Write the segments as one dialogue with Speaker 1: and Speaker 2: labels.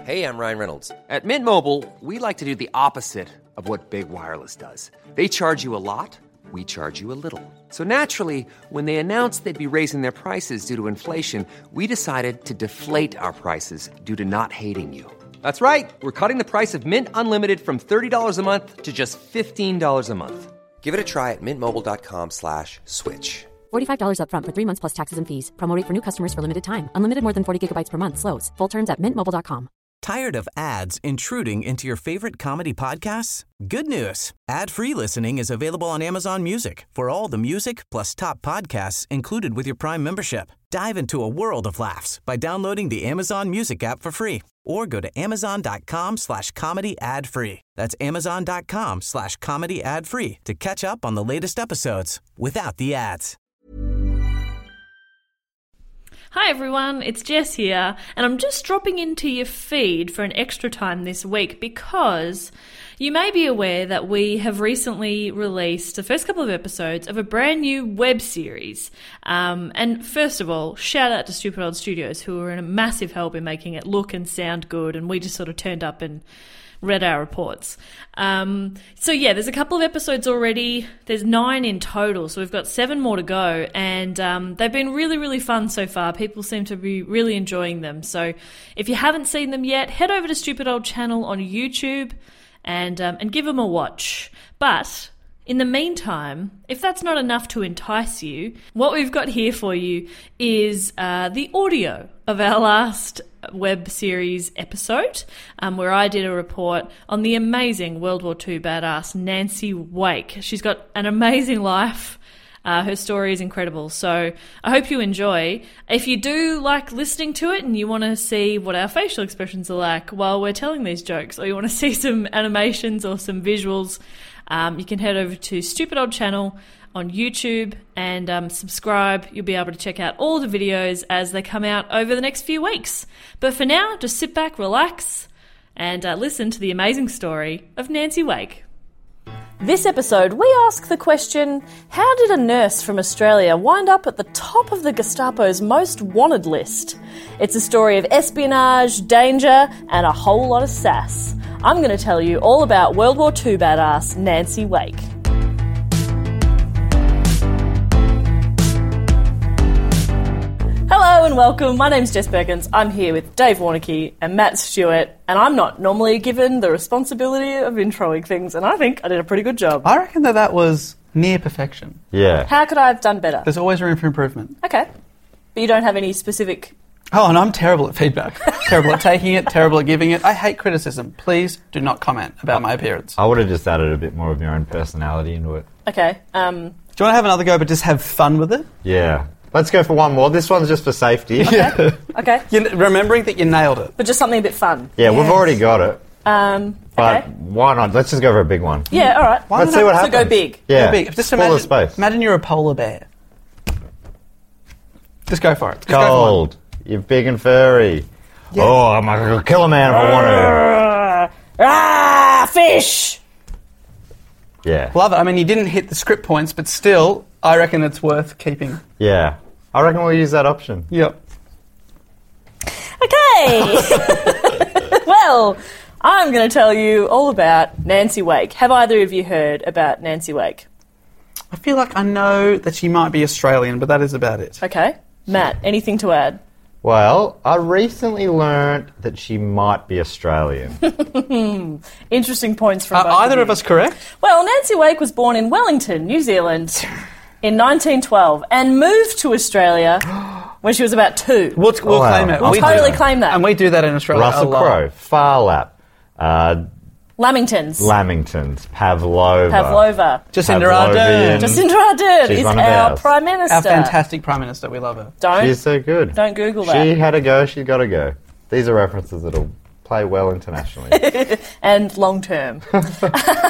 Speaker 1: Hey, I'm Ryan Reynolds. At Mint Mobile, we like to do the opposite of what Big Wireless does. They charge you a lot, we charge you a little. So naturally, when they announced they'd be raising their prices due to inflation, we decided to deflate our prices due to not hating you. That's right. We're cutting the price of Mint Unlimited from $30 a month to just $15 a month. Give it a try at mintmobile.com/switch.
Speaker 2: $45 up front for 3 months plus taxes and fees. Promo rate for new customers for limited time. Unlimited more than 40 gigabytes per month. Slows full terms at mintmobile.com.
Speaker 3: Tired of ads intruding into your favorite comedy podcasts? Good news. Ad-free listening is available on Amazon Music for all the music plus top podcasts included with your Prime membership. Dive into a world of laughs by downloading the Amazon Music app for free or go to amazon.com/comedy ad-free. That's amazon.com/comedy ad-free to catch up on the latest episodes without the ads.
Speaker 4: Hi everyone, it's Jess here, and I'm just dropping into your feed for an extra time this week because you may be aware that we have recently released the first couple of episodes of a brand new web series. And first of all, shout out to Stupid Old Studios, who were a massive help in making it look and sound good, and we just sort of turned up and read our reports. So yeah, there's a couple of episodes already. There's 9 in total, so we've got 7 more to go, and they've been really, really fun so far. People seem to be really enjoying them. So if you haven't seen them yet, head over to Stupid Old Channel on YouTube and give them a watch. But in the meantime, if that's not enough to entice you, what we've got here for you is the audio of our last web series episode, where I did a report on the amazing World War II badass Nancy Wake. She's got an amazing life. Her story is incredible. So I hope you enjoy. If you do like listening to it and you want to see what our facial expressions are like while we're telling these jokes, or you want to see some animations or some visuals, you can head over to Stupid Old Channel on YouTube and subscribe. You'll be able to check out all the videos as they come out over the next few weeks. But for now, just sit back, relax, and listen to the amazing story of Nancy Wake. This episode, we ask the question, how did a nurse from Australia wind up at the top of the Gestapo's most wanted list? It's a story of espionage, danger, and a whole lot of sass. I'm going to tell you all about World War II badass Nancy Wake. Hello and welcome. My name's Jess Perkins. I'm here with Dave Warnocky and Matt Stewart, and I'm not normally given the responsibility of introing things, and I think I did a pretty good job.
Speaker 5: I reckon that was near perfection.
Speaker 6: Yeah.
Speaker 4: How could I have done better?
Speaker 5: There's always room for improvement.
Speaker 4: Okay. But you don't have any specific...
Speaker 5: Oh, and I'm terrible at feedback. Terrible at taking it, terrible at giving it. I hate criticism. Please do not comment about my appearance.
Speaker 6: I would have just added a bit more of your own personality into it.
Speaker 4: Okay.
Speaker 5: Do you want to have another go but just have fun with it?
Speaker 6: Yeah. Let's go for one more. This one's just for safety.
Speaker 4: Okay. Okay.
Speaker 5: Remembering that you nailed it.
Speaker 4: But just something a bit fun.
Speaker 6: Yeah, we've already got it.
Speaker 4: Okay.
Speaker 6: But why not? Let's just go for a big one.
Speaker 4: Yeah, all right.
Speaker 6: Let's see what happens.
Speaker 4: So go big.
Speaker 6: Yeah.
Speaker 5: Go big. Just
Speaker 6: full of space.
Speaker 5: Imagine you're a polar bear. Just go for it. Just go
Speaker 6: Cold. You're big and furry. Yeah. Oh, I'm going to kill a man if I want to.
Speaker 4: Fish!
Speaker 6: Yeah.
Speaker 5: Love it. I mean, you didn't hit the script points, but still, I reckon it's worth keeping.
Speaker 6: Yeah. I reckon we'll use that option.
Speaker 5: Yep.
Speaker 4: Okay. Well, I'm going to tell you all about Nancy Wake. Have either of you heard about Nancy Wake?
Speaker 5: I feel like I know that she might be Australian, but that is about it.
Speaker 4: Okay. Matt, anything to add?
Speaker 6: Well, I recently learnt that she might be Australian.
Speaker 4: Interesting points from both
Speaker 5: either
Speaker 4: of you.
Speaker 5: of us correct?
Speaker 4: Well, Nancy Wake was born in Wellington, New Zealand, in 1912 and moved to Australia when she was about 2.
Speaker 5: We'll claim it.
Speaker 4: We'll totally claim that.
Speaker 5: And we do that in Australia
Speaker 6: Russell
Speaker 5: a lot.
Speaker 6: Crowe, Phar Lap,
Speaker 4: Lamingtons.
Speaker 6: Pavlova.
Speaker 5: Jacinda Ardern.
Speaker 4: Jacinda Ardern
Speaker 6: She's
Speaker 4: is
Speaker 6: one of
Speaker 4: our
Speaker 6: ours.
Speaker 4: Prime Minister.
Speaker 5: Our fantastic Prime Minister. We love her.
Speaker 6: She's so good.
Speaker 4: Don't Google that.
Speaker 6: She had a go, she's got to go. These are references that'll play well internationally.
Speaker 4: And long term.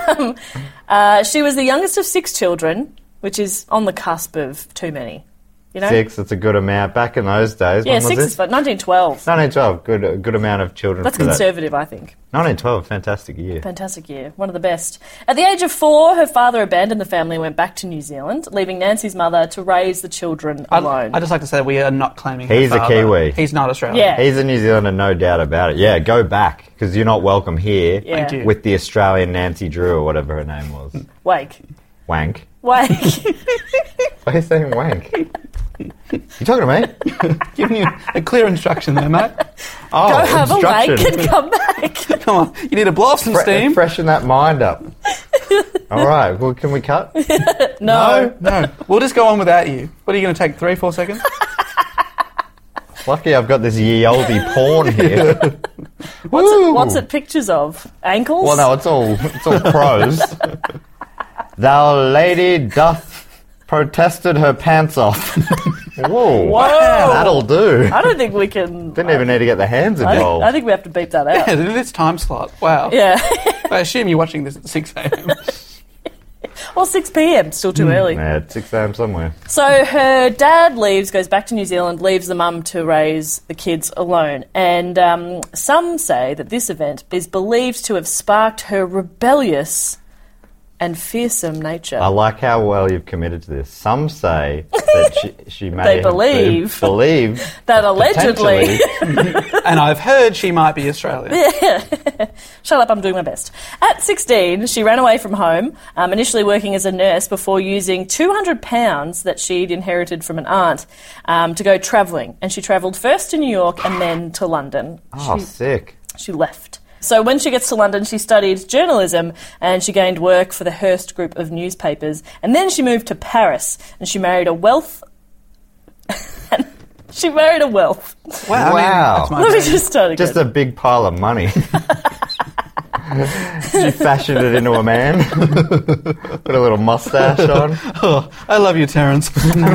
Speaker 4: She was the youngest of 6 children, which is on the cusp of too many. You know?
Speaker 6: 6, it's a good amount. Back in those days,
Speaker 4: Yeah,
Speaker 6: when was
Speaker 4: 6
Speaker 6: this?
Speaker 4: is fine. 1912.
Speaker 6: 1912, good amount of children.
Speaker 4: That's
Speaker 6: for that.
Speaker 4: conservative, I think.
Speaker 6: 1912, fantastic year.
Speaker 4: Fantastic year. One of the best. At the age of 4, her father abandoned the family and went back to New Zealand, leaving Nancy's mother to raise the children alone.
Speaker 5: I'd just like to say we are not claiming her
Speaker 6: He's a
Speaker 5: father.
Speaker 6: Kiwi.
Speaker 5: He's not Australian.
Speaker 4: Yeah.
Speaker 6: He's a New Zealander, no doubt about it. Yeah, go back, because you're not welcome here
Speaker 4: Yeah. Thank
Speaker 5: you.
Speaker 6: with the Australian Nancy Drew or whatever her name was.
Speaker 4: Wake.
Speaker 6: Wank.
Speaker 4: Wake.
Speaker 6: Why are you saying wank? You talking to me?
Speaker 5: Giving you a clear instruction there, mate.
Speaker 6: Oh,
Speaker 4: Go have a wake
Speaker 6: instruction.
Speaker 4: and come back.
Speaker 5: Come on, you need to blow off some steam.
Speaker 6: Freshen that mind up. All right, well, can we cut?
Speaker 4: No.
Speaker 5: No, we'll just go on without you. What are you going to take, 3-4 seconds?
Speaker 6: Lucky I've got this ye olde porn here.
Speaker 4: What's it pictures of? Ankles?
Speaker 6: Well, no, it's all prose. Thou lady doth protested her pants off. Whoa. That'll do.
Speaker 4: I don't think we can...
Speaker 6: Didn't even need to get the hands involved.
Speaker 4: I think we have to beep that out.
Speaker 5: Yeah, this time slot. Wow.
Speaker 4: Yeah.
Speaker 5: I assume you're watching this at 6 a.m.
Speaker 4: Or 6 p.m. Still too early.
Speaker 6: Yeah, it's 6 a.m. somewhere.
Speaker 4: So her dad leaves, goes back to New Zealand, leaves the mum to raise the kids alone. And some say that this event is believed to have sparked her rebellious and fearsome nature.
Speaker 6: I like how well you've committed to this. Some say that she may
Speaker 4: They
Speaker 6: have
Speaker 4: believe.
Speaker 6: believe
Speaker 4: That allegedly...
Speaker 6: potentially-
Speaker 5: And I've heard she might be Australian.
Speaker 4: Shut up, I'm doing my best. At 16, she ran away from home, initially working as a nurse before using £200 that she'd inherited from an aunt to go travelling. And she travelled first to New York and then to London.
Speaker 6: Oh, sick.
Speaker 4: She left. So when she gets to London, she studied journalism and she gained work for the Hearst Group of newspapers. And then she moved to Paris and she married a wealth... She married a wealth.
Speaker 5: Wow.
Speaker 6: Wow.
Speaker 5: I mean,
Speaker 4: Let me
Speaker 5: that's my
Speaker 4: just start again.
Speaker 6: Just a big pile of money. She fashioned it into a man. Put a little mustache on.
Speaker 5: Oh, I love you, Terence.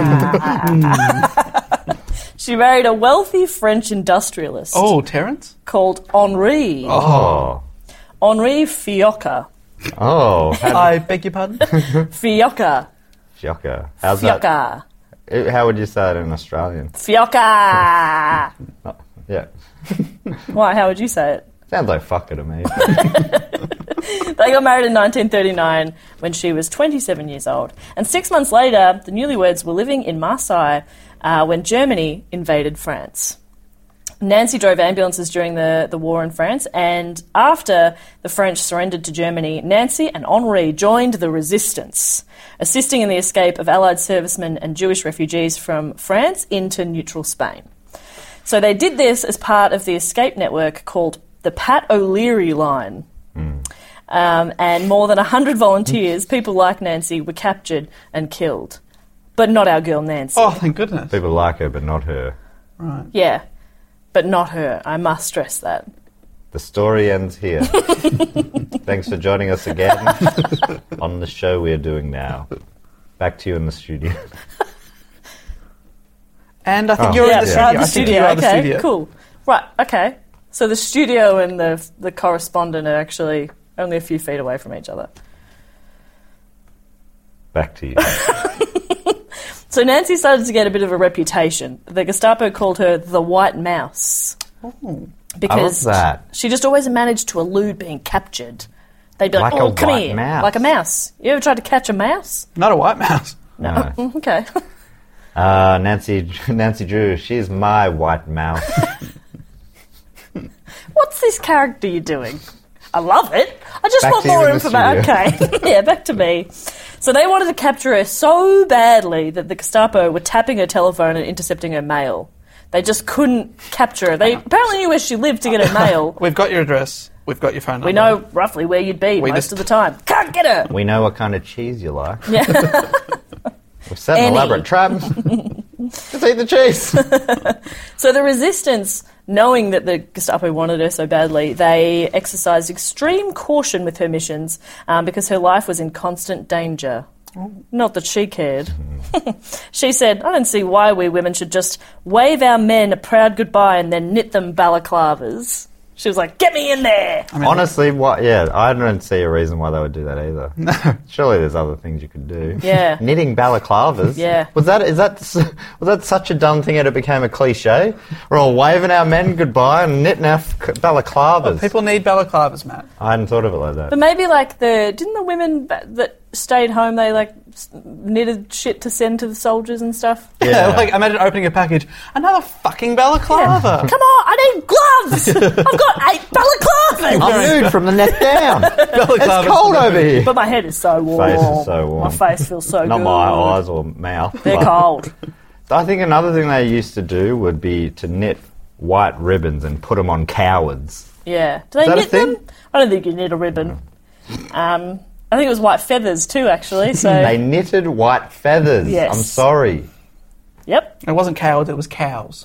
Speaker 4: She married a wealthy French industrialist
Speaker 5: Oh, Terence?
Speaker 4: called Henri.
Speaker 6: Oh.
Speaker 4: Henri Fiocca.
Speaker 6: Oh.
Speaker 5: I beg your pardon?
Speaker 4: Fiocca.
Speaker 6: Shocker. How's that?
Speaker 4: Fiocca.
Speaker 6: How would you say it in Australian?
Speaker 4: Fiocca.
Speaker 6: Yeah.
Speaker 4: Why? How would you say it?
Speaker 6: Sounds like fucker to me.
Speaker 4: They got married in 1939 when she was 27 years old. And 6 months later, the newlyweds were living in Marseille when Germany invaded France. Nancy drove ambulances during the war in France, and after the French surrendered to Germany, Nancy and Henri joined the resistance, assisting in the escape of Allied servicemen and Jewish refugees from France into neutral Spain. So they did this as part of the escape network called the Pat O'Leary Line. And more than 100 volunteers, people like Nancy, were captured and killed. But not our girl Nancy.
Speaker 5: Oh, thank goodness.
Speaker 6: People like her, but not her.
Speaker 4: Yeah, but not her. I must stress that.
Speaker 6: The story ends here. Thanks for joining us again on the show we're doing now. Back to you in the studio.
Speaker 5: And I think
Speaker 6: Oh.
Speaker 5: you're in
Speaker 4: Yeah,
Speaker 5: the
Speaker 4: right,
Speaker 5: studio.
Speaker 4: the
Speaker 5: I think
Speaker 4: studio.
Speaker 5: you are the
Speaker 4: Okay,
Speaker 5: studio.
Speaker 4: cool. Right, okay. So the studio and the correspondent are actually only a few feet away from each other.
Speaker 6: Back to you.
Speaker 4: So Nancy started to get a bit of a reputation. The Gestapo called her the White Mouse. Because
Speaker 6: I love that.
Speaker 4: she just always managed to elude being captured. They'd be like,
Speaker 6: Like
Speaker 4: oh,
Speaker 6: a
Speaker 4: come
Speaker 6: white
Speaker 4: here.
Speaker 6: mouse.
Speaker 4: Like a mouse. You ever tried to catch a mouse?
Speaker 5: Not a white mouse.
Speaker 6: No.
Speaker 4: Okay.
Speaker 6: Nancy Drew, she's my white mouse.
Speaker 4: What's this character you're doing? I love it. I just
Speaker 6: Back
Speaker 4: want
Speaker 6: to you
Speaker 4: more
Speaker 6: in the
Speaker 4: information. Okay. Yeah, back to me. So they wanted to capture her so badly that the Gestapo were tapping her telephone and intercepting her mail. They just couldn't capture her. They apparently knew where she lived to get her mail.
Speaker 5: We've got your address. We've got your phone number.
Speaker 4: We know roughly where you'd be
Speaker 5: We
Speaker 4: most
Speaker 5: just-
Speaker 4: of the time. Can't get her.
Speaker 6: We know what kind of cheese you like.
Speaker 4: Yeah.
Speaker 6: We've set an
Speaker 4: Any.
Speaker 6: elaborate trap. Just eat the cheese.
Speaker 4: So the resistance, knowing that the Gestapo wanted her so badly, they exercised extreme caution with her missions because her life was in constant danger. Not that she cared. She said, I don't see why we women should just wave our men a proud goodbye and then knit them balaclavas. She was like, get me in there.
Speaker 6: Honestly, I don't see a reason why they would do that either. No. Surely there's other things you could do.
Speaker 4: Yeah.
Speaker 6: Knitting balaclavas.
Speaker 4: Yeah.
Speaker 6: Was that such a dumb thing that it became a cliche? We're all waving our men goodbye and knitting our balaclavas.
Speaker 5: Well, people need balaclavas, Matt.
Speaker 6: I hadn't thought of it like that.
Speaker 4: But maybe like didn't the women that stayed home, they like knitted shit to send to the soldiers and stuff?
Speaker 5: Yeah, like imagine opening a package, another fucking balaclava.
Speaker 4: Come on, I need gloves. I've got 8 balaclavas.
Speaker 6: I'm nude from the neck down. It's cold over here.
Speaker 4: But my head is so warm.
Speaker 6: Face is so warm.
Speaker 4: My face feels so
Speaker 6: Not
Speaker 4: good.
Speaker 6: my eyes or mouth.
Speaker 4: They're cold.
Speaker 6: I think another thing they used to do would be to knit white ribbons and put them on cowards.
Speaker 4: Yeah. Do they
Speaker 6: Is that a
Speaker 4: knit them?
Speaker 6: thing?
Speaker 4: I don't think you knit a ribbon. I think it was white feathers too, actually. So
Speaker 6: They knitted white feathers.
Speaker 4: Yes.
Speaker 6: I'm sorry.
Speaker 4: Yep.
Speaker 5: It wasn't cowards, it was cows.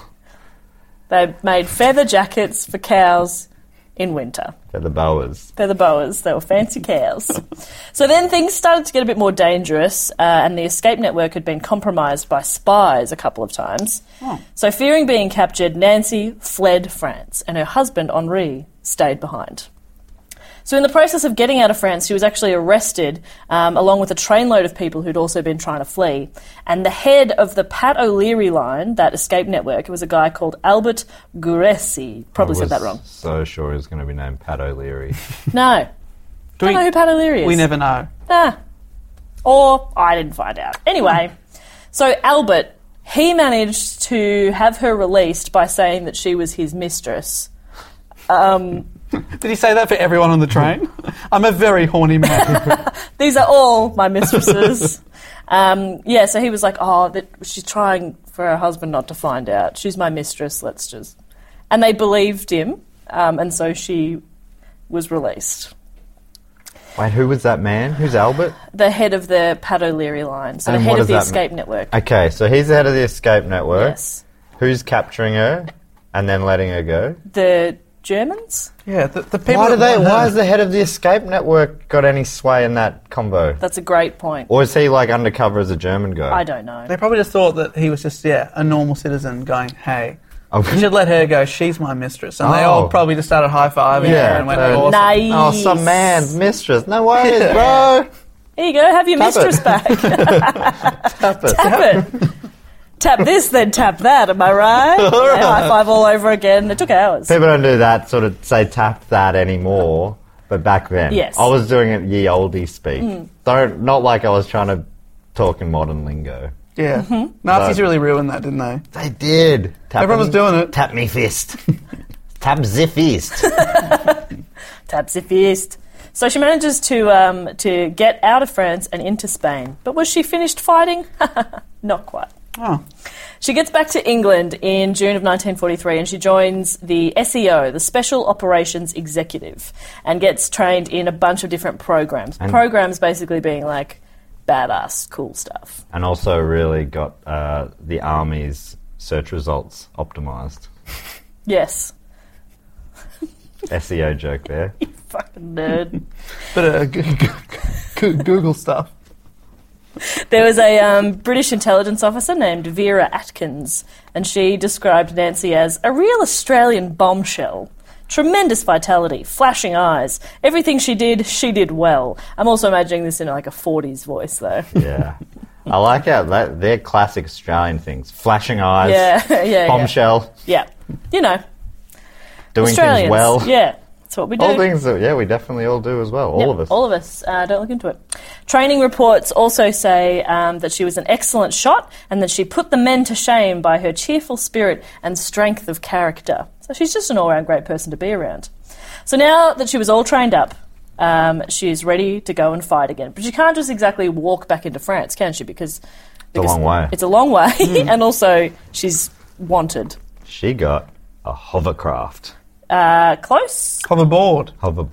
Speaker 4: They made feather jackets for cows in winter.
Speaker 6: Feather boas.
Speaker 4: Feather boas. They were fancy cows. So then things started to get a bit more dangerous, and the escape network had been compromised by spies a couple of times.
Speaker 5: Oh.
Speaker 4: So fearing being captured, Nancy fled France, and her husband, Henri, stayed behind. So in the process of getting out of France, she was actually arrested along with a trainload of people who'd also been trying to flee. And the head of the Pat O'Leary line, that escape network, it was a guy called Albert Guresi. Probably said that wrong.
Speaker 6: So sure he was going to be named Pat O'Leary.
Speaker 4: No. Don't know who Pat O'Leary is.
Speaker 5: We never know.
Speaker 4: Or I didn't find out. Anyway, so Albert, he managed to have her released by saying that she was his mistress.
Speaker 5: Did he say that for everyone on the train? I'm a very horny man.
Speaker 4: These are all my mistresses. So he was like, she's trying for her husband not to find out. She's my mistress, let's just... And they believed him, and so she was released.
Speaker 6: Wait, who was that man? Who's Albert?
Speaker 4: The head of the Pat O'Leary line, so
Speaker 6: And
Speaker 4: the
Speaker 6: what
Speaker 4: head of
Speaker 6: does
Speaker 4: the
Speaker 6: that
Speaker 4: escape network.
Speaker 6: Okay, so he's the head of the escape network.
Speaker 4: Yes.
Speaker 6: Who's capturing her and then letting her go?
Speaker 4: The Germans?
Speaker 5: Yeah, the people...
Speaker 6: Why has the head of the escape network got any sway in that combo?
Speaker 4: That's a great point.
Speaker 6: Or is he like undercover as a German guy?
Speaker 4: I don't know.
Speaker 5: They probably just thought that he was just, a normal citizen going, hey,
Speaker 6: Oh.
Speaker 5: you should let her go, she's my mistress. And they all probably just started high-fiving her and went, awesome.
Speaker 4: Nice.
Speaker 6: Oh, some man's mistress. No worries, bro.
Speaker 4: Here you go, have your
Speaker 6: Tap
Speaker 4: mistress
Speaker 6: it.
Speaker 4: back.
Speaker 6: Tap it.
Speaker 4: Tap it. Tap this, then tap that, am I right? Yeah, high five all over again. It took hours.
Speaker 6: People don't do that, sort of say tap that anymore, but back then.
Speaker 4: Yes.
Speaker 6: I was doing it ye olde speak. Not like I was trying to talk in modern lingo.
Speaker 5: Yeah. Nazis really ruined that, didn't they?
Speaker 6: They did.
Speaker 5: Everyone was doing it.
Speaker 6: Tap me fist. Tap the fist.
Speaker 4: Tap the fist. So she manages to get out of France and into Spain. But was she finished fighting? Not quite.
Speaker 5: Oh.
Speaker 4: She gets back to England in June of 1943 and she joins the SEO, the Special Operations Executive, and gets trained in a bunch of different programs. Programs basically being like badass, cool stuff.
Speaker 6: And also really got the army's search results optimised.
Speaker 4: Yes.
Speaker 6: SEO joke there.
Speaker 4: You fucking nerd.
Speaker 5: But Google stuff.
Speaker 4: There was a British intelligence officer named Vera Atkins, and she described Nancy as a real Australian bombshell. Tremendous vitality, flashing eyes. Everything she did well. I'm also imagining this in like a 40s voice, though.
Speaker 6: Yeah. I like how they're classic Australian things. Flashing eyes.
Speaker 4: Yeah.
Speaker 6: Bombshell.
Speaker 4: Yeah. You know.
Speaker 6: Doing
Speaker 4: Australians.
Speaker 6: things well.
Speaker 4: Yeah. That's what we do.
Speaker 6: All things that, we definitely all do as well. All of us.
Speaker 4: All of us. Don't look into it. Training reports also say that she was an excellent shot and that she put the men to shame by her cheerful spirit and strength of character. So she's just an all-round great person to be around. So now that she was all trained up, she's ready to go and fight again. But she can't just exactly walk back into France, can she? Because
Speaker 6: it's a long way.
Speaker 4: It's a long way, and also she's wanted.
Speaker 6: She got a hovercraft.
Speaker 4: Close?
Speaker 5: Hoverboard.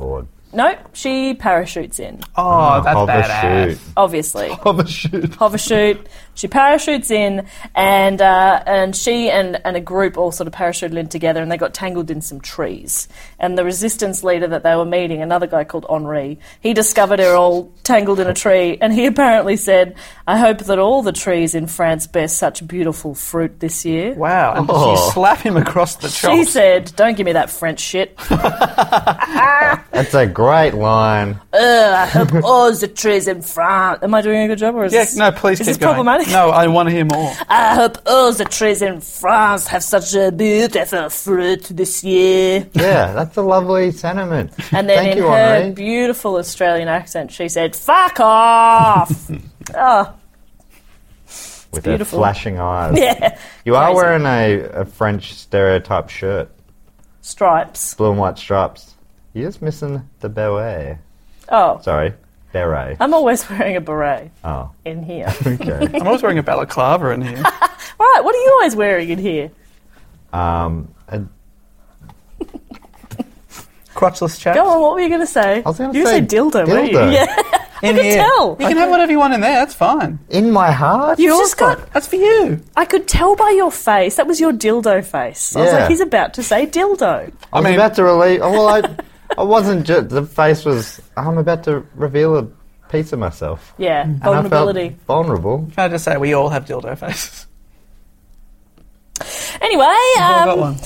Speaker 4: No, she parachutes in,
Speaker 5: Oh, that's
Speaker 6: Hover
Speaker 5: badass.
Speaker 6: shoot.
Speaker 4: obviously.
Speaker 5: Hover shoot.
Speaker 4: Hover shoot. She parachutes in, and she and a group all sort of parachuted in together, and they got tangled in some trees. And the resistance leader that they were meeting, another guy called Henri, he discovered her all tangled in a tree, and he apparently said, "I hope that all the trees in France bear such beautiful fruit this year."
Speaker 5: Wow. And
Speaker 6: Oh.
Speaker 5: she slap him across the
Speaker 4: She
Speaker 5: chops.
Speaker 4: said, "Don't give me that French shit.
Speaker 6: That's a great line.
Speaker 4: I hope all the trees in France." Am I doing a good job, or is
Speaker 5: Yeah,
Speaker 4: this,
Speaker 5: no, please
Speaker 4: is
Speaker 5: keep
Speaker 4: this
Speaker 5: going.
Speaker 4: problematic?
Speaker 5: No, I want to hear more.
Speaker 4: I hope all the trees in France have such a beautiful fruit this year.
Speaker 6: Yeah, that's a lovely sentiment.
Speaker 4: And then
Speaker 6: Thank
Speaker 4: in
Speaker 6: you,
Speaker 4: her
Speaker 6: Henri.
Speaker 4: beautiful Australian accent, she said, "Fuck off!" Oh,
Speaker 6: With her
Speaker 4: beautiful.
Speaker 6: flashing eyes.
Speaker 4: yeah.
Speaker 6: You are
Speaker 4: Crazy.
Speaker 6: wearing a French stereotype shirt.
Speaker 4: Stripes.
Speaker 6: Blue and white stripes. You're just missing the beret.
Speaker 4: Oh,
Speaker 6: Sorry, beret.
Speaker 4: I'm always wearing a beret
Speaker 6: Oh,
Speaker 4: in here.
Speaker 6: okay.
Speaker 5: I'm always wearing a balaclava in here.
Speaker 4: Right, what are you always wearing in here?
Speaker 6: A
Speaker 5: Crotchless chaps.
Speaker 4: Go on, what were you going to say?
Speaker 6: I was gonna
Speaker 4: you
Speaker 6: say
Speaker 4: said dildo, weren't you?
Speaker 6: dildo.
Speaker 4: Yeah,
Speaker 5: In
Speaker 4: I could
Speaker 5: here.
Speaker 4: tell.
Speaker 5: You can have whatever you want in there. That's fine.
Speaker 6: In my heart?
Speaker 4: You just got.
Speaker 5: That's for you.
Speaker 4: I could tell by your face. That was your dildo face. I was
Speaker 6: Yeah.
Speaker 4: like, he's about to say dildo.
Speaker 6: I was about to release. Oh, well, I wasn't just. The face was. I'm about to reveal a piece of myself.
Speaker 4: Yeah,
Speaker 6: And
Speaker 4: vulnerability.
Speaker 6: I felt vulnerable.
Speaker 5: Can I just say we all have dildo faces?
Speaker 4: Anyway,
Speaker 5: We've all got one.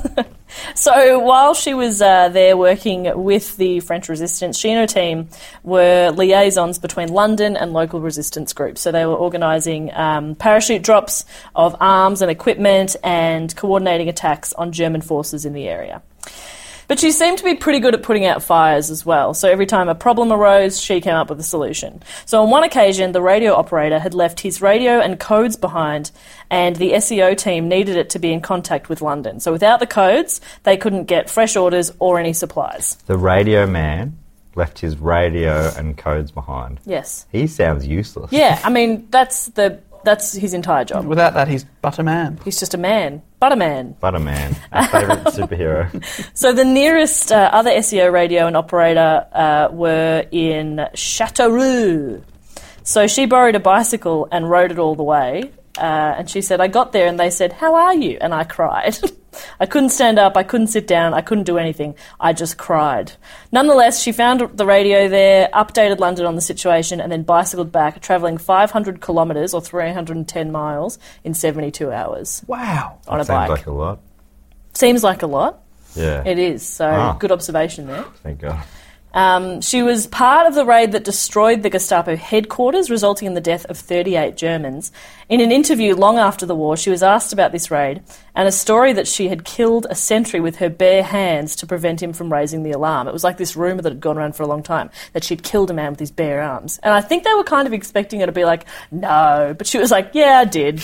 Speaker 4: so while she was there working with the French resistance, she and her team were liaisons between London and local resistance groups. So they were organising parachute drops of arms and equipment and coordinating attacks on German forces in the area. But she seemed to be pretty good at putting out fires as well. So every time a problem arose, she came up with a solution. So on one occasion, the radio operator had left his radio and codes behind, and the SEO team needed it to be in contact with London. So without the codes, they couldn't get fresh orders or any supplies.
Speaker 6: The radio man left his radio and codes behind.
Speaker 4: Yes.
Speaker 6: He sounds useless.
Speaker 4: Yeah, I mean, that's his entire job.
Speaker 5: Without that, he's but a man.
Speaker 4: He's just a man. But a man.
Speaker 6: But a man. Our favourite superhero.
Speaker 4: So the nearest other SEO radio and operator were in Châteauroux. So she borrowed a bicycle and rode it all the way. And she said, "I got there and they said, 'How are you?' And I cried. I couldn't stand up, I couldn't sit down, I couldn't do anything. I just cried." Nonetheless, she found the radio there, updated London on the situation, and then bicycled back, travelling 500 kilometres or 310 miles in 72 hours
Speaker 5: Wow.
Speaker 4: on a
Speaker 6: Sounds
Speaker 4: bike.
Speaker 6: like a lot.
Speaker 4: Seems like a lot.
Speaker 6: Yeah.
Speaker 4: It is. So good observation there.
Speaker 6: Thank God.
Speaker 4: She was part of the raid that destroyed the Gestapo headquarters, resulting in the death of 38 Germans. In an interview long after the war, she was asked about this raid and a story that she had killed a sentry with her bare hands to prevent him from raising the alarm. It was like this rumour that had gone around for a long time, that she'd killed a man with his bare arms. And I think they were kind of expecting her to be like, "No," but she was like, "Yeah, I did."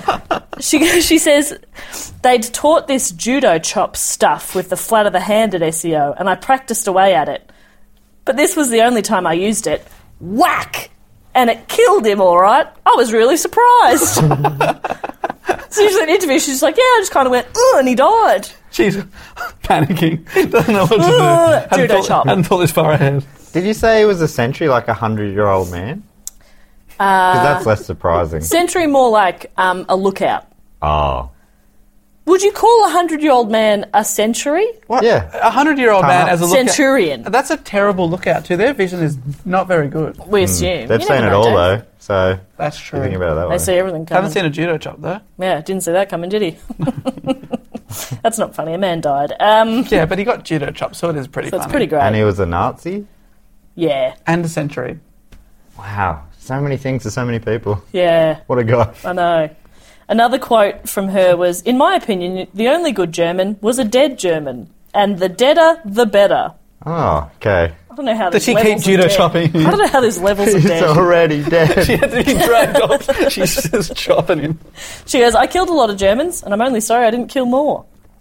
Speaker 4: She says, "They'd taught this judo chop stuff with the flat of the hand at SEO, and I practised away at it. But this was the only time I used it. Whack! And it killed him, all right. I was really surprised." So she's in an interview, she's like, "Yeah, I just kind of went, ugh," and he died.
Speaker 5: She's panicking. Doesn't know what to do.
Speaker 4: Judo chop.
Speaker 5: Hadn't thought this far ahead.
Speaker 6: Did you say he was a sentry, like 100-year-old man? Because that's less surprising.
Speaker 4: Sentry more like a lookout.
Speaker 6: Oh.
Speaker 4: Would you call a 100-year-old man a century?
Speaker 5: What?
Speaker 6: Yeah.
Speaker 5: A 100-year-old man as a lookout.
Speaker 4: Centurion.
Speaker 5: That's a terrible lookout too. Their vision is not very good.
Speaker 4: We assume.
Speaker 6: They've
Speaker 4: You
Speaker 6: seen
Speaker 4: never
Speaker 6: it
Speaker 4: know,
Speaker 6: all,
Speaker 4: Dave.
Speaker 6: though. So,
Speaker 5: That's
Speaker 6: if
Speaker 5: true.
Speaker 6: you think about it that
Speaker 4: They
Speaker 6: way.
Speaker 4: see everything coming.
Speaker 5: Haven't seen a judo chop though.
Speaker 4: Yeah, didn't see that coming, did he? That's not funny. A man died.
Speaker 5: Yeah, but he got judo chopped, so it is pretty
Speaker 4: So
Speaker 5: funny.
Speaker 4: it's pretty great.
Speaker 6: And he was a Nazi?
Speaker 4: Yeah,
Speaker 5: And a century.
Speaker 6: Wow. So many things to so many people.
Speaker 4: yeah.
Speaker 6: What a guy.
Speaker 4: I know. Another quote from her was, "In my opinion, the only good German was a dead German. And the deader, the better."
Speaker 6: Oh, okay.
Speaker 4: I don't know how
Speaker 5: Does
Speaker 4: there's
Speaker 5: she keep
Speaker 4: levels of
Speaker 5: judo
Speaker 4: dead.
Speaker 5: chopping?
Speaker 4: I don't know how there's levels of
Speaker 6: He's
Speaker 4: dead.
Speaker 6: already dead.
Speaker 5: She had to be dragged off. She's just chopping him.
Speaker 4: She goes, "I killed a lot of Germans, and I'm only sorry I didn't kill more."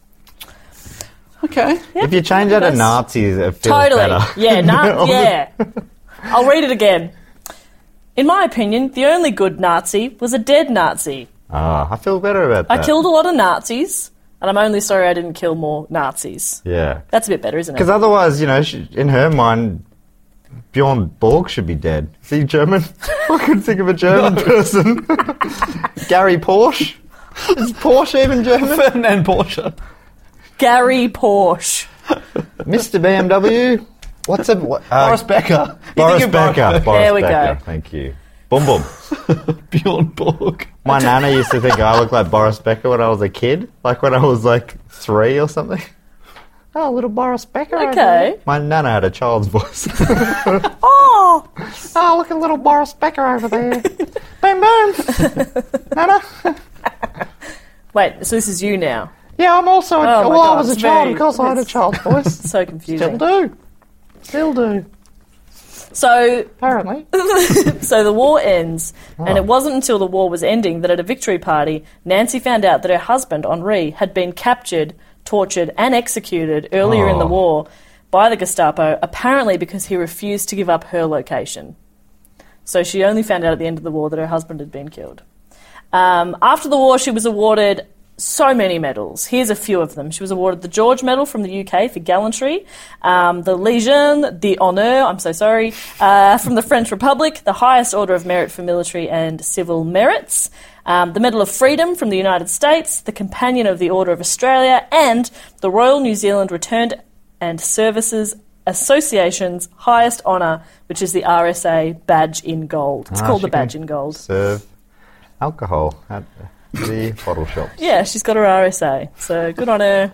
Speaker 5: Okay.
Speaker 6: If you change that to
Speaker 4: Yes.
Speaker 6: Nazis, it feels
Speaker 4: Totally.
Speaker 6: better.
Speaker 4: Yeah, yeah. I'll read it again. "In my opinion, the only good Nazi was a dead Nazi.
Speaker 6: Ah, I feel better about that.
Speaker 4: I killed a lot of Nazis. And I'm only sorry I didn't kill more Nazis.
Speaker 6: Yeah.
Speaker 4: That's a bit better, isn't it?
Speaker 6: Because otherwise, you know, in her mind, Bjorn Borg should be dead. Is he German? I couldn't think of a German person. Gary Porsche? Is Porsche even German?
Speaker 5: Ferdinand Porsche.
Speaker 4: Gary Porsche.
Speaker 6: Mr. BMW? What's a...
Speaker 5: Boris Becker.
Speaker 6: Boris Becker.
Speaker 4: There we
Speaker 6: Becker.
Speaker 4: go.
Speaker 6: Thank you. Boom, boom.
Speaker 5: Bjorn Borg.
Speaker 6: My nana used to think I looked like Boris Becker when I was a kid. Like when I was like 3 or something. Oh, little Boris Becker. over
Speaker 4: Okay.
Speaker 6: there. My nana had a child's voice.
Speaker 4: Oh!
Speaker 6: Oh, look at little Boris Becker over there. Boom, boom. Nana?
Speaker 4: Wait, so this is you now.
Speaker 6: Yeah, I'm also
Speaker 4: Oh my
Speaker 6: well, I
Speaker 4: God,
Speaker 6: was a
Speaker 4: it's
Speaker 6: child,
Speaker 4: very-
Speaker 6: of course I had a child's voice.
Speaker 4: So confusing.
Speaker 6: Still do.
Speaker 4: So
Speaker 6: Apparently.
Speaker 4: So the war ends, and it wasn't until the war was ending that at a victory party, Nancy found out that her husband, Henri, had been captured, tortured, and executed earlier in the war by the Gestapo, apparently because he refused to give up her location. So she only found out at the end of the war that her husband had been killed. After the war, she was awarded so many medals. Here's a few of them. She was awarded the George Medal from the UK for gallantry, the Légion d'Honneur, I'm so sorry, from the French Republic, the highest order of merit for military and civil merits, the Medal of Freedom from the United States, the Companion of the Order of Australia, and the Royal New Zealand Returned and Services Association's highest honour, which is the RSA Badge in Gold. It's called
Speaker 6: she
Speaker 4: the Badge
Speaker 6: can
Speaker 4: in Gold.
Speaker 6: Serve alcohol at the bottle shops.
Speaker 4: Yeah, she's got her RSA, so good on her.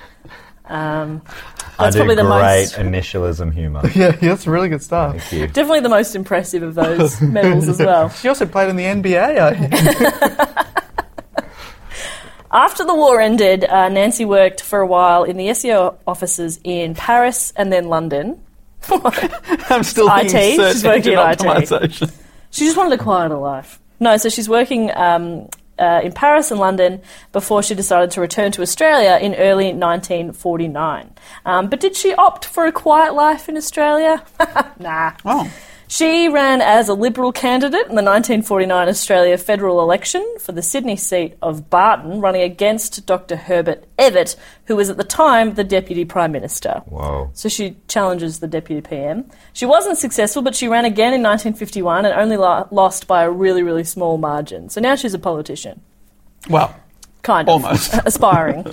Speaker 6: I
Speaker 4: That's
Speaker 6: do
Speaker 4: probably the
Speaker 6: great
Speaker 4: most,
Speaker 6: initialism humour.
Speaker 5: Yeah, that's really good stuff.
Speaker 6: Thank you.
Speaker 4: definitely the most impressive of those medals as well.
Speaker 5: She also played in the NBA, I think.
Speaker 4: After the war ended, Nancy worked for a while in the SEO offices in Paris and then London.
Speaker 5: I'm still
Speaker 4: IT,
Speaker 5: thinking search
Speaker 4: she's working
Speaker 5: engine
Speaker 4: in IT.
Speaker 5: optimization.
Speaker 4: She just wanted a quieter life. No, so she's working in Paris and London before she decided to return to Australia in early 1949. But did she opt for a quiet life in Australia? Nah.
Speaker 5: Oh.
Speaker 4: She ran as a Liberal candidate in the 1949 Australia federal election for the Sydney seat of Barton, running against Dr. Herbert Evatt, who was at the time the Deputy Prime Minister.
Speaker 6: Whoa.
Speaker 4: So she challenges the Deputy PM. She wasn't successful, but she ran again in 1951 and only lost by a really, really small margin. So now she's a politician.
Speaker 5: Well,
Speaker 4: Kind of.
Speaker 5: Almost.
Speaker 4: Aspiring.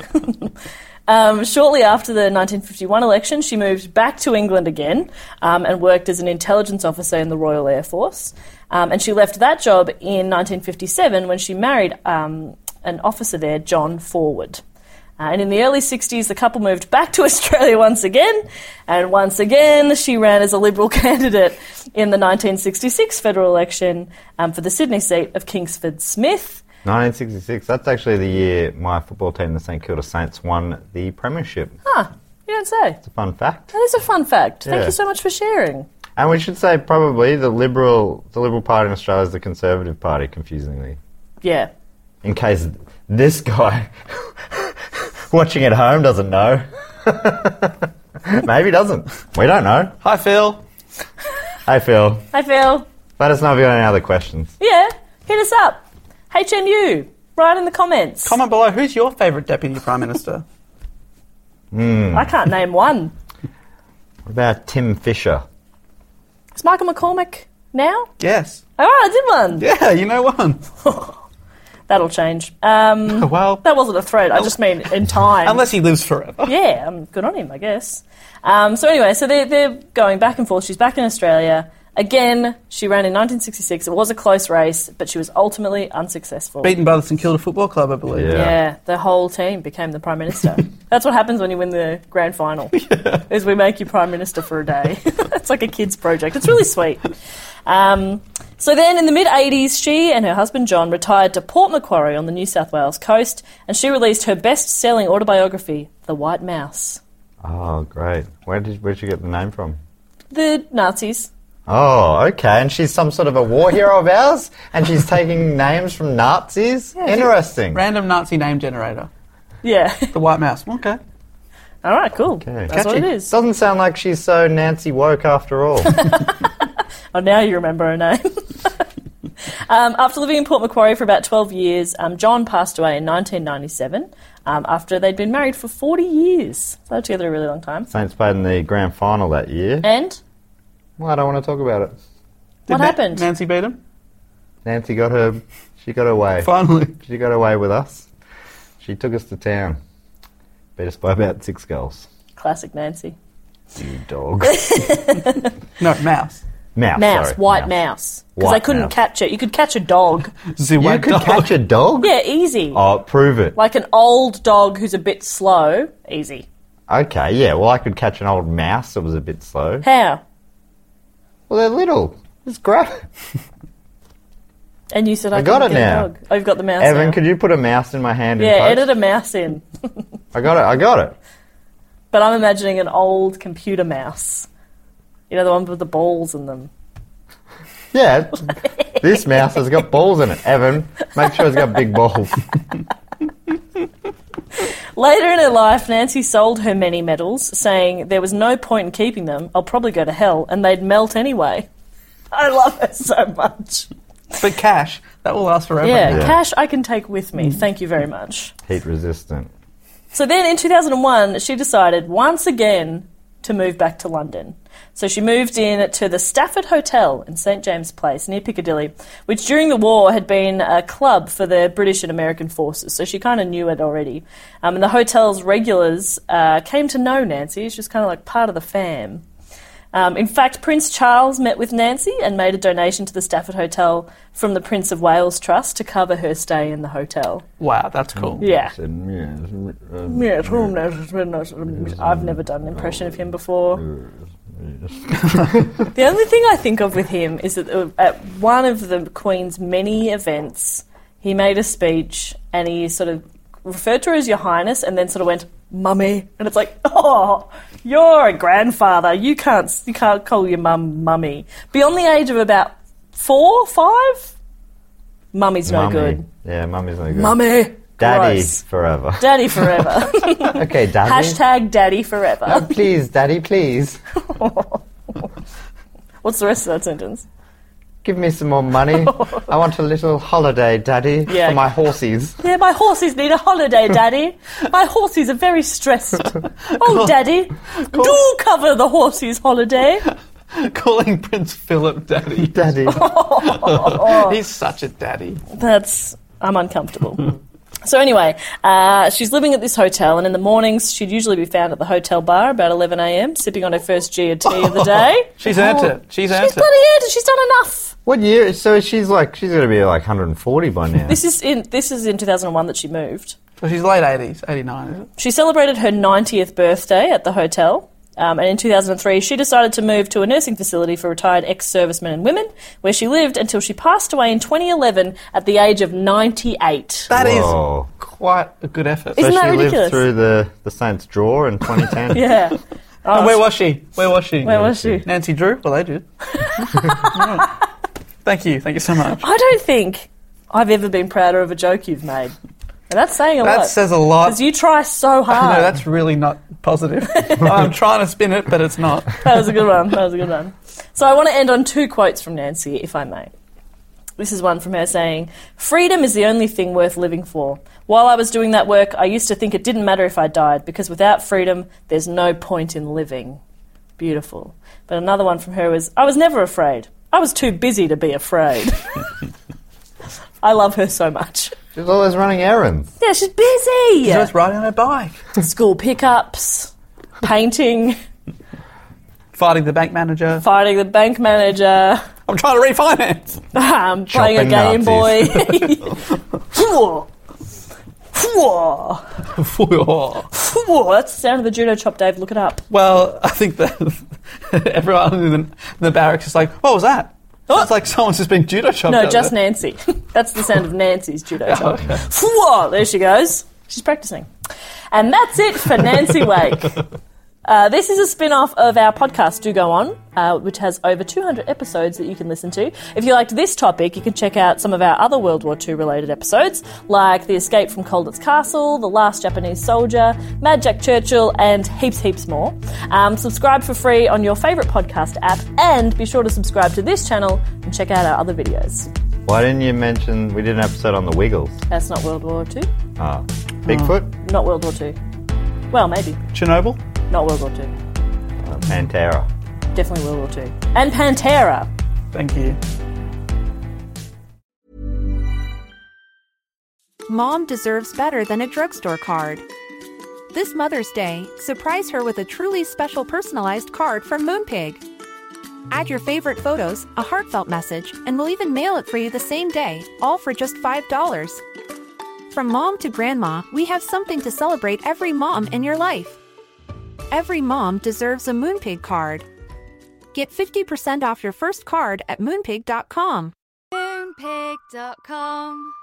Speaker 4: Shortly after the 1951 election, she moved back to England again and worked as an intelligence officer in the Royal Air Force. And she left that job in 1957 when she married an officer there, John Forward. And in the early 60s, the couple moved back to Australia once again. And once again, she ran as a Liberal candidate in the 1966 federal election for the Sydney seat of Kingsford Smith.
Speaker 6: 1966, that's actually the year my football team, the St Kilda Saints, won the premiership.
Speaker 4: Huh, you don't say.
Speaker 6: It's a fun fact.
Speaker 4: That is a fun fact. Thank
Speaker 6: Yeah.
Speaker 4: you so much for sharing.
Speaker 6: And we should say probably the Liberal Party in Australia is the Conservative Party, confusingly.
Speaker 4: Yeah.
Speaker 6: In case this guy watching at home doesn't know. Maybe doesn't. We don't know.
Speaker 5: hi, Phil.
Speaker 6: Hey, Phil.
Speaker 4: Hi, Phil.
Speaker 6: Let us know if you got any other questions.
Speaker 4: Yeah, hit us up. HMU. Write in the comments.
Speaker 5: Comment below, who's your favourite Deputy Prime Minister?
Speaker 4: I can't name one.
Speaker 6: What about Tim Fisher?
Speaker 4: Is Michael McCormick now?
Speaker 5: Yes.
Speaker 4: Oh, I did one.
Speaker 5: Yeah, you know one.
Speaker 4: That'll change.
Speaker 5: Well,
Speaker 4: That wasn't a threat. I just mean in time.
Speaker 5: unless he lives forever.
Speaker 4: Yeah, good on him, I guess. So anyway, so they're going back and forth. She's back in Australia. Again, she ran in 1966. It was a close race, but she was ultimately unsuccessful.
Speaker 5: Beaten by the St Kilda Football Club, I believe.
Speaker 6: Yeah.
Speaker 4: Yeah, the whole team became the Prime Minister. That's what happens when you win the grand final, is we make you Prime Minister for a day. It's like a kid's project. It's really sweet. So then in the mid-80s, she and her husband John retired to Port Macquarie on the New South Wales coast, and she released her best-selling autobiography, The White Mouse.
Speaker 6: Oh, great. Where'd you get the name from?
Speaker 4: The Nazis.
Speaker 6: Oh, okay. And she's some sort of a war hero of ours? And she's taking names from Nazis? Interesting.
Speaker 5: Random Nazi name generator.
Speaker 4: Yeah.
Speaker 5: The White Mouse. Okay.
Speaker 4: All right, cool.
Speaker 6: Okay.
Speaker 4: That's what it
Speaker 6: Catchy.
Speaker 4: is.
Speaker 6: Doesn't sound like she's so Nancy woke after all.
Speaker 4: Oh, now you remember her name. After living in Port Macquarie for about 12 years, John passed away in 1997 after they'd been married for 40 years. So they were together a really long time.
Speaker 6: Saints played in the grand final that year.
Speaker 4: And?
Speaker 6: Well, I don't want to talk about it.
Speaker 4: What happened?
Speaker 5: Nancy beat him?
Speaker 6: Nancy got her way.
Speaker 5: Finally.
Speaker 6: She got away with us. She took us to town. Beat us by about 6 goals.
Speaker 4: Classic Nancy.
Speaker 6: You dog.
Speaker 5: No, mouse.
Speaker 6: Mouse, sorry.
Speaker 4: White mouse. Because they
Speaker 6: White
Speaker 4: couldn't
Speaker 6: mouse.
Speaker 4: catch it. You could catch a dog.
Speaker 5: The
Speaker 6: You
Speaker 5: white
Speaker 6: could
Speaker 5: dog.
Speaker 6: catch a dog?
Speaker 4: Yeah, easy.
Speaker 6: Oh, prove it.
Speaker 4: Like an old dog who's a bit slow. Easy.
Speaker 6: Okay, yeah. Well, I could catch an old mouse that was a bit slow.
Speaker 4: How?
Speaker 6: Well, they're little. Just grab it.
Speaker 4: And you said
Speaker 6: I
Speaker 4: I
Speaker 6: got
Speaker 4: couldn't
Speaker 6: it
Speaker 4: get
Speaker 6: now.
Speaker 4: a dog. Oh, you've got the mouse
Speaker 6: Evan,
Speaker 4: now.
Speaker 6: could you put a mouse in my hand
Speaker 4: Yeah,
Speaker 6: in post?
Speaker 4: edit a mouse in.
Speaker 6: I got it.
Speaker 4: But I'm imagining an old computer mouse. You know, the one with the balls in them.
Speaker 6: Yeah, this mouse has got balls in it. Evan, make sure it's got big balls.
Speaker 4: Later in her life, Nancy sold her many medals, saying there was no point in keeping them. I'll probably go to hell, and they'd melt anyway. I love her so much.
Speaker 5: But cash, that will last forever.
Speaker 4: Yeah,
Speaker 6: Yeah.
Speaker 4: cash I can take with me. Thank you very much.
Speaker 6: Heat resistant.
Speaker 4: So then in 2001, she decided once again to move back to London. So she moved in to the Stafford Hotel in St James Place near Piccadilly, which during the war had been a club for the British and American forces. So she kind of knew it already. And the hotel's regulars came to know Nancy. She was kind of like part of the fam. In fact, Prince Charles met with Nancy and made a donation to the Stafford Hotel from the Prince of Wales Trust to cover her stay in the hotel.
Speaker 5: Wow, that's cool.
Speaker 4: Yeah.
Speaker 6: Yeah.
Speaker 4: I've never done an impression of him before. The only thing I think of with him is that at one of the Queen's many events, he made a speech and he sort of referred to her as Your Highness and then sort of went, Mummy. And it's like, oh, you're a grandfather. You can't call your mum Mummy. Beyond the age of about 4, 5, Mummy's no good.
Speaker 6: Yeah, mummy's no good.
Speaker 4: Mummy.
Speaker 6: Daddy
Speaker 4: Gross.
Speaker 6: forever.
Speaker 4: Daddy forever.
Speaker 6: Okay, daddy.
Speaker 4: Hashtag daddy forever.
Speaker 6: Oh, please, daddy, please.
Speaker 4: What's the rest of that sentence?
Speaker 6: Give me some more money. I want a little holiday, daddy,
Speaker 4: Yeah.
Speaker 6: for my horsies.
Speaker 4: Yeah, my horses need a holiday, Daddy. My horses are very stressed. Oh, Daddy, do cover the horses' holiday.
Speaker 5: Calling Prince Philip daddy.
Speaker 6: Daddy.
Speaker 5: He's such a daddy.
Speaker 4: I'm uncomfortable. So anyway, she's living at this hotel, and in the mornings she'd usually be found at the hotel bar about 11 a.m, sipping on her first G of tea of the day.
Speaker 5: She's earned it. She's earned
Speaker 4: She's
Speaker 5: it.
Speaker 4: bloody earned it. She's done enough.
Speaker 6: What year? So she's going to be like 140 by now.
Speaker 4: This is in 2001 that she moved.
Speaker 5: So she's late 80s, 89, is it?
Speaker 4: She celebrated her 90th birthday at the hotel. And in 2003, she decided to move to a nursing facility for retired ex-servicemen and women, where she lived until she passed away in 2011 at the age of 98.
Speaker 5: That is
Speaker 6: Whoa.
Speaker 5: quite a good effort.
Speaker 4: Isn't
Speaker 6: so
Speaker 4: that
Speaker 6: she
Speaker 4: ridiculous?
Speaker 6: lived through the Saints draw in 2010.
Speaker 4: Yeah.
Speaker 5: And where was she? Where was she?
Speaker 4: Where was she?
Speaker 5: Nancy Drew? Well, they did. Right. Thank you so much.
Speaker 4: I don't think I've ever been prouder of a joke you've made. And that's saying a lot.
Speaker 5: That says a lot.
Speaker 4: Because you try so hard.
Speaker 5: No, that's really not positive. I'm trying to spin it, but it's not.
Speaker 4: That was a good one. So I want to end on 2 quotes from Nancy, if I may. This is one from her saying, "Freedom is the only thing worth living for. While I was doing that work, I used to think it didn't matter if I died, because without freedom, there's no point in living." Beautiful. But another one from her was, "I was never afraid. I was too busy to be afraid." I love her so much.
Speaker 6: She's always running errands.
Speaker 4: Yeah, she's busy.
Speaker 5: She's just riding on her bike.
Speaker 4: School pickups, painting,
Speaker 5: Fighting the bank manager.
Speaker 4: fighting the bank manager,
Speaker 5: I'm trying to refinance.
Speaker 4: playing a
Speaker 6: Shopping
Speaker 4: Game Boy. That's the sound of the judo chop, Dave. Look it up.
Speaker 5: Well, I think that everyone in the barracks is like, what was that? Sounds like someone's just been judo chopped.
Speaker 4: No,
Speaker 5: out
Speaker 4: just
Speaker 5: there.
Speaker 4: Nancy. That's the sound of Nancy's judo chop.
Speaker 5: okay.
Speaker 4: There she goes. She's practicing. And that's it for Nancy Wake. This is a spin-off of our podcast, Do Go On, which has over 200 episodes that you can listen to. If you liked this topic, you can check out some of our other World War II related episodes, like The Escape from Colditz Castle, The Last Japanese Soldier, Mad Jack Churchill, and heaps more. Subscribe for free on your favourite podcast app, and be sure to subscribe to this channel and check out our other videos.
Speaker 6: Why didn't you mention we did an episode on the Wiggles?
Speaker 7: That's not World War II.
Speaker 6: Bigfoot?
Speaker 7: Not World War II. Well, maybe.
Speaker 5: Chernobyl?
Speaker 7: Not World War II.
Speaker 6: Pantera.
Speaker 7: Definitely World War II. And Pantera.
Speaker 5: Thank you.
Speaker 8: Mom deserves better than a drugstore card. This Mother's Day, surprise her with a truly special personalized card from Moonpig. Add your favorite photos, a heartfelt message, and we'll even mail it for you the same day, all for just $5. From mom to grandma, we have something to celebrate every mom in your life. Every mom deserves a Moonpig card. Get 50% off your first card at moonpig.com.
Speaker 9: Moonpig.com.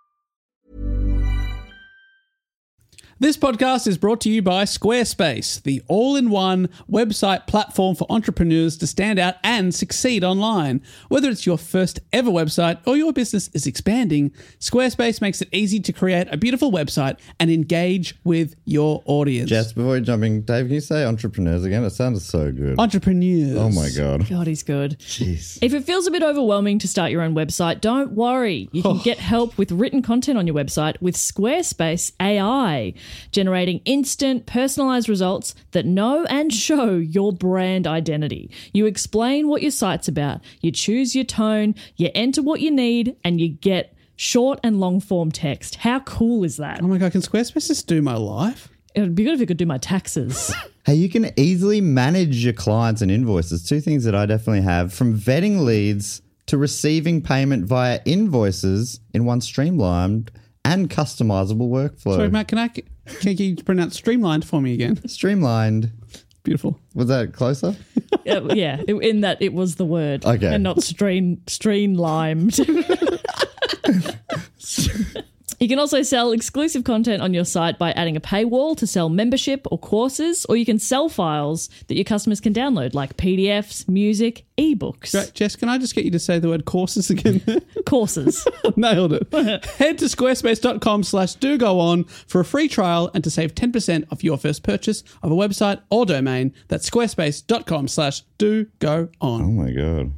Speaker 10: This podcast is brought to you by Squarespace, the all-in-one website platform for entrepreneurs to stand out and succeed online. Whether it's your first ever website or your business is expanding, Squarespace makes it easy to create a beautiful website and engage with your audience.
Speaker 6: Jess, before you're jumping, Dave, can you say entrepreneurs again? It sounded so good.
Speaker 10: Entrepreneurs.
Speaker 6: Oh my God.
Speaker 4: God, he's good.
Speaker 6: Jeez.
Speaker 4: If it feels a bit overwhelming to start your own website, don't worry. You can get help with written content on your website with Squarespace AI, generating instant, personalized results that know and show your brand identity. You explain what your site's about, you choose your tone, you enter what you need, and you get short and long form text. How cool is that?
Speaker 10: Oh my God, can Squarespace just do my life?
Speaker 4: It would be good if it could do my taxes.
Speaker 6: Hey, you can easily manage your clients and invoices. Two things that I definitely have, from vetting leads to receiving payment via invoices in one streamlined and customizable workflow.
Speaker 10: Sorry, Matt, can you pronounce streamlined for me again?
Speaker 6: Streamlined.
Speaker 10: Beautiful.
Speaker 6: Was that closer?
Speaker 4: In that it was the word.
Speaker 6: Okay.
Speaker 4: And not streamlined. You can also sell exclusive content on your site by adding a paywall to sell membership or courses, or you can sell files that your customers can download, like PDFs, music, ebooks.
Speaker 10: Great. Jess, can I just get you to say the word courses again?
Speaker 4: Courses.
Speaker 10: Nailed it. Head to squarespace.com/do-go-on for a free trial and to save 10% off your first purchase of a website or domain. That's squarespace.com/do-go-on.
Speaker 6: Oh my God.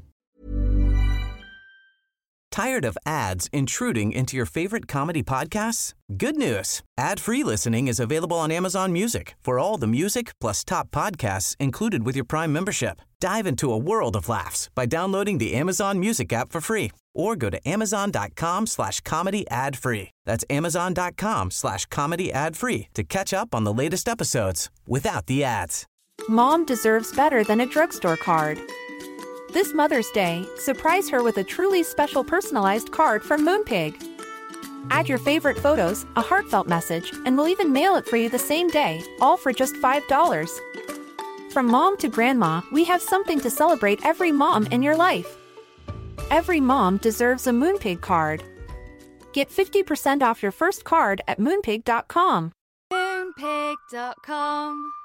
Speaker 3: Tired of ads intruding into your favorite comedy podcasts? Good news. Ad-free listening is available on Amazon Music for all the music plus top podcasts included with your Prime membership. Dive into a world of laughs by downloading the Amazon Music app for free or go to amazon.com/comedy ad-free. That's amazon.com/comedy ad-free to catch up on the latest episodes without the ads.
Speaker 8: Mom deserves better than a drugstore card. This Mother's Day, surprise her with a truly special personalized card from Moonpig. Add your favorite photos, a heartfelt message, and we'll even mail it for you the same day, all for just $5. From mom to grandma, we have something to celebrate every mom in your life. Every mom deserves a Moonpig card. Get 50% off your first card at moonpig.com.
Speaker 9: Moonpig.com.